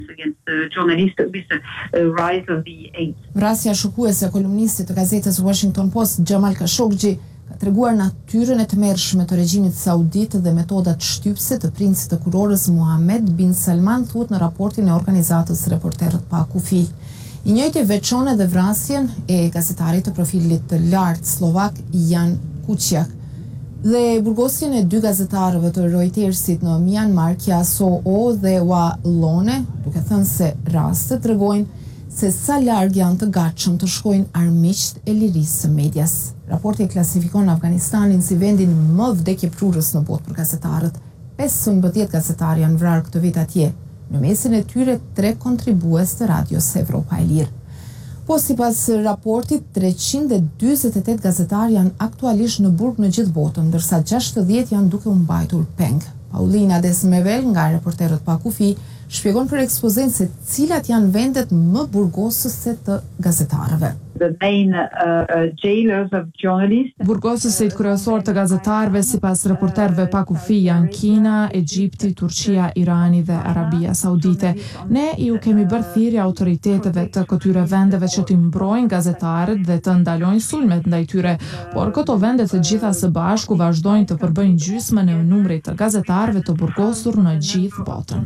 against the journalist with the rise of the AIDS. Vrasja shokuese e kolumnistit të gazetës Washington Post Jamal Khashoggi ka treguar natyrën e tmerrshme të regjimit saudit dhe metodat shtypse të princit të kurorës Mohammed bin Salman, thuhet në raportin e organizatës Reporterët pa kufi. I njëjti veçon edhe vrasjen e gazetarit të profilit të lartë slovak Jan Kuciak dhe burgosjen e 2 gazetarëve të Reutersit në Myanmar, Kya So-o dhe Wa Lone, duke thënë se rastet tregojnë se sa larg janë të gatshëm të shkojnë armiqt e lirisë së medias. Raporti klasifikon Afganistanin si vendin më vdekjeprurës në botë për gazetarët. 15 gazetarë janë vrarë këtë vit atje, në mesin e tyre 3 kontribues të Radios Evropa e Lirë. Po sipas raportit, 348 gazetarë janë aktualisht në burg në gjithë botën, ndërsa 60 janë duke u mbajtur peng. Paulina Desmevel nga Reporterët pa kufi shpjegon për ekspozencë se cilat janë vendet më burgosëse të gazetarëve. The main jailers of journalists. Burgosësit kryesor të gazetarëve sipas Reporterëve pa kufi janë Kina, Egjipti, Turqia, Irani dhe Arabia Saudite. Ne ju kemi bërë thirrje autoriteteve të këtyre vendeve që t'i mbrojnë gazetarët dhe të ndalojnë sulmet ndaj tyre, por këto vende të gjitha së bashku vazhdojnë të përbëjnë gjysmën e numrit të gazetarëve të burgosur në gjithë botën.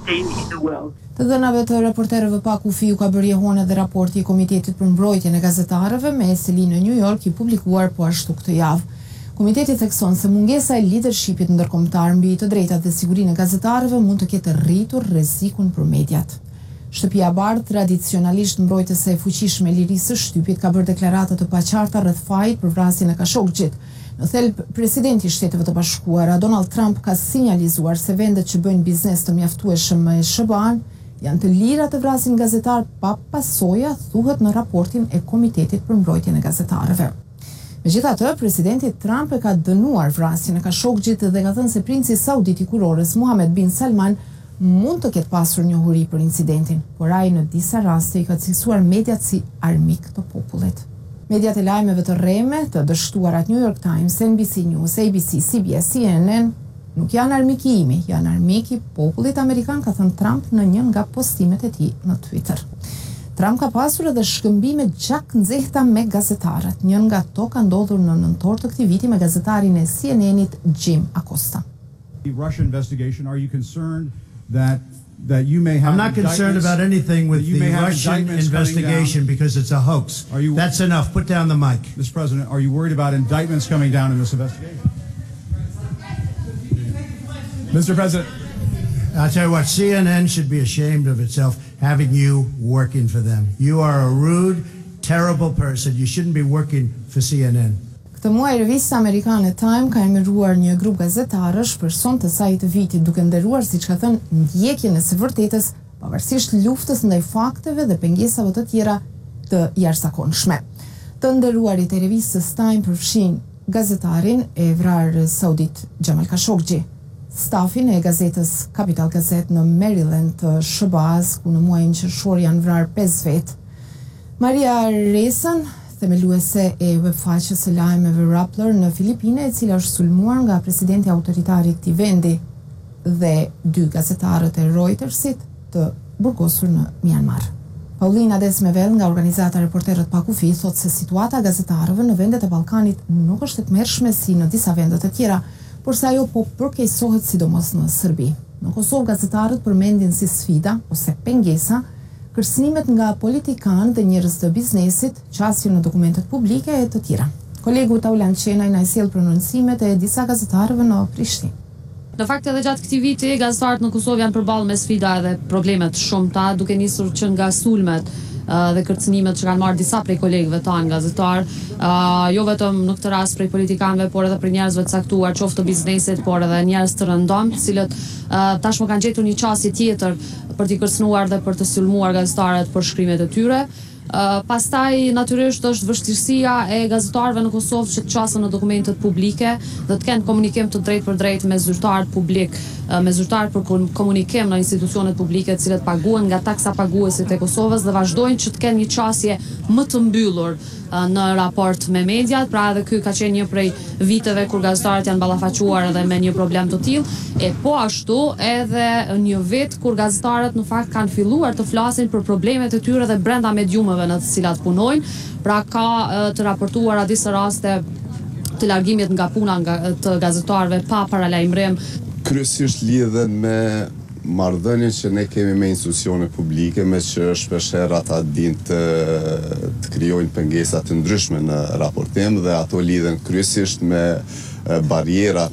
Të dhënave të Reporterëve pa kufi u ka bërë jehone dhe raporti i Komitetit për mbrojtjen e gazetarëve me seli në New York i publikuar po ashtu këtë javë. Komiteti thekson se mungesa e leadershipit ndërkombëtar mbi të drejtat dhe sigurinë e gazetarëve mund të ketë rritur rrezikun për mediat. Shtëpia e Bardhë, tradicionalisht mbrojtëse e fuqishme e lirisë së shtypit, ka bërë deklarata të paqarta rreth fajit për vrasjen e Khashoggit. Në thelb, presidenti i Shteteve të Bashkuara, Donald Trump, ka sinjalizuar se vendet që bëjnë biznes të mjaftueshëm me SBA-n janë të lira të vrasin gazetar pa pasoja, thuhet në raportin e Komitetit për mbrojtjen e gazetarëve. Megjithatë, presidenti Trump e ka dënuar vrasjen e Khashoggit dhe ka thënë se princi saudit i kurorës Mohammed bin Salman mund të ketë pasur njohuri për incidentin, por ai në disa raste i ka cilësuar mediat si armik të popullit. Mediat e lajmeve të rreme, të dështuarat New York Times, NBC News, ABC, CBS, CNN, nuk janë armiki imi, janë armiki popullit amerikan, ka thënë Trump në një nga postimet e tij në Twitter. Trump ka pasur edhe shkëmbime gjak nxehta me gazetarët. Një nga ato ka ndodhur në nëntor të këtij viti me gazetarin e CNN-it Jim Acosta. The Russia investigation, are you concerned that you may have I'm not concerned about anything with the Russian investigation because it's a hoax. That's enough. Put down the mic. Mr. President, are you worried about indictments coming down in this investigation? Mr. President. I'll tell you what, CNN should be ashamed of itself having you working for them. You are a rude, terrible person. You shouldn't be working for CNN. Këtë muaj revista amerikane Time ka emëruar një grup gazetarësh person të saj të vitit, duke nderuar, siç ka thënë, ndjekjen e së vërtetës, pavarësisht luftës ndaj fakteve dhe pengesave të tjera të jashtëzakonshme. Të nderuarit e revistës Time përfshin gazetarin e vrarë saudit Jamal Khashoggi, stafin e gazetës Capital Gazette në Maryland të SBA-s, ku në muajin qershor janë vrarë 5 vetë, Maria Ressën, themeluese e webfaqes së lajmeve Rappler në Filipine, e cila është sulmuar nga presidenti autoritari i këtij vendi, dhe 2 gazetarët e Reutersit të burgosur në Myanmar. Paulina Desmevel nga organizata Reporterët pa kufi thotë se situata e gazetarëve në vendet e Ballkanit nuk është e tmerrshme si në disa vende të tjera, por se ajo po përkeqësohet sidomos në Serbi. Në Kosovë gazetarët përmendin si sfida ose pengesa kërcënimet nga politikanë dhe njerëz të biznesit, qasje në dokumentet publike e të tjera. Kolegu Taulan Qenaj na sjell prononcimet e disa gazetarëve në Prishtinë. Në fakt edhe gjatë këtij viti gazetarët në Kosovë janë përballë me sfida dhe probleme të shumta, duke nisur që nga sulmet dhe kërcënimet që kanë marrë disa prej kolegëve tanë gazetar, jo vetëm në këtë rast prej politikanëve, por edhe prej njerëzve të caktuar, qoftë të biznesit, por edhe njerëz të rëndom, të cilët tashmë kanë gjetur një qasje tjetër për t'i kërcënuar dhe për të sulmuar gazetarët për shkrimet e tyre. Pastaj natyrisht është vështirësia e gazetarëve në Kosovë që të qasen në dokumentet publike dhe të kenë komunikim të drejtë për drejtë me zyrtarët publik, me zyrtarët për komunikim në institucionet publike të cilët paguhen nga taksa paguesit e Kosovës dhe vazhdojnë që të kenë një qasje më të mbyllur në raport me mediat, pra edhe ky ka qenë një prej viteve kur gazetarët janë ballafaquar edhe me një problem të tillë, e po ashtu edhe një vit kur gazetarët në fakt kanë filluar të flasin për problemet e tyre dhe brenda mediumeve në të cilat punojnë, pra ka të raportuara disa raste të largimit nga puna të gazetarëve pa paralajmërim. Kryesisht lidhen me marrëdhënien që ne kemi me institucione publike, me që shpeshherë ata dinë të krijojnë pengesa të ndryshme në raportim dhe ato lidhen kryesisht me barierat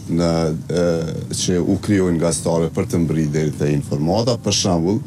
që u krijojnë gazetarë për të mbërritur deri te informata. Për shembull,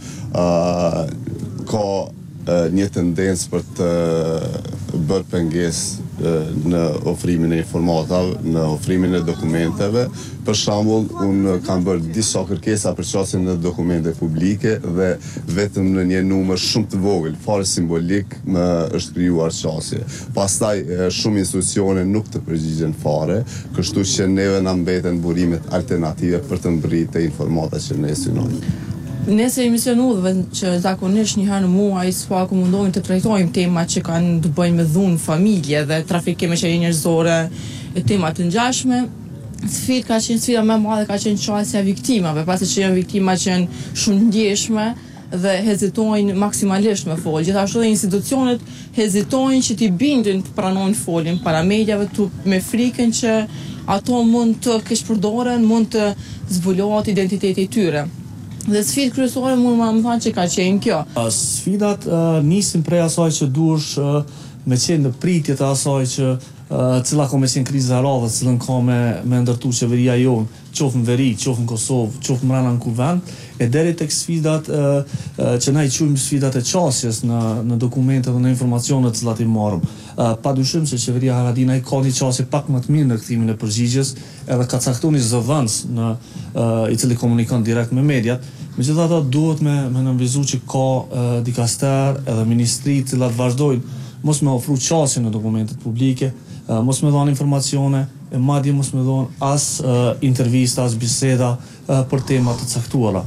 ka një tendencë për të bërë pengesë në ofrimin e informatave, në ofrimin e dokumenteve. Për shembull, unë kam bërë disa kërkesa për qasjen në dokumente publike dhe vetëm në një numër shumë të vogël, fare simbolik, më është krijuar qasje. Pastaj shumë institucione nuk të përgjigjen fare, kështu që neve na mbeten burimet alternative për të mbërritur informata që ne synojmë. Nëse emisionuesve që zakonisht një herë në muaj s'paku mundohen të trajtojmë tema që kanë të bëjnë me dhunë familje dhe trafikim me qenie njerëzore e tema të ngjashme, sfida më e madhe ka qenë qasja viktimave, pasi që janë viktima që janë shumë ndjeshme dhe hezitojnë maksimalisht me folë. Gjithashtu dhe institucionet hezitojnë që t'i bindin të pranojnë folin para mediave me frikën që ato mund të keqpërdoren, mund të zbulohet identiteti i tyre. Dhe sfidë kryesore mund më thonë që ka qenë kjo. Sfidat nisin prej asaj që duhesh me qenë në pritje të asaj që cila ka me qenë kriza e radhës, cilën ka me ndërtu qeveria jonë, qoftë në veri, qoftë në Kosovë, qoftë mbrana në kuvend, e deri tek sfidat që na i quajmë sfidat e qasjes në dokumente dhe në informacionet të cilat i marrim. Padyshim se qeveria Haradinaj ka një qasje pak më të mirë në kthimin e përgjigjes, edhe ka caktuar një zëvendës i cili komunikon direkt me mediat. Megjithatë duhet me nënvizu që ka dikaster edhe ministri të cilat vazhdojnë mos me ofru qasje në dokumentet publike, mos me dhënë informacione, e madje mos me dhënë as intervista, as biseda për tema të caktuara.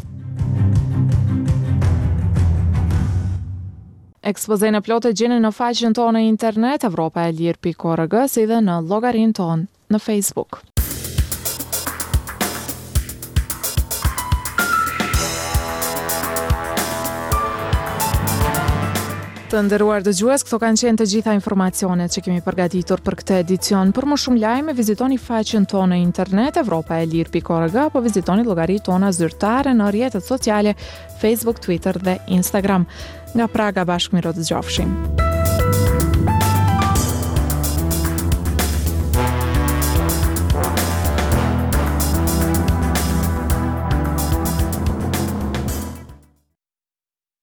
Ekspozën e plotë gjeni në faqen tonë në internet evropaelir.org si dhe në llogarinë tonë në Facebook. Të nderuar dëgjues, këto kanë qenë të gjitha informacionet që kemi përgatitur për këtë edicion. Për më shumë lajme, vizitoni faqen tonë në internet evropaelir.org apo vizitoni llogaritë tona zyrtare në rrjetet sociale Facebook, Twitter dhe Instagram. Nga Praga bashkë me Rodë Gjofshim.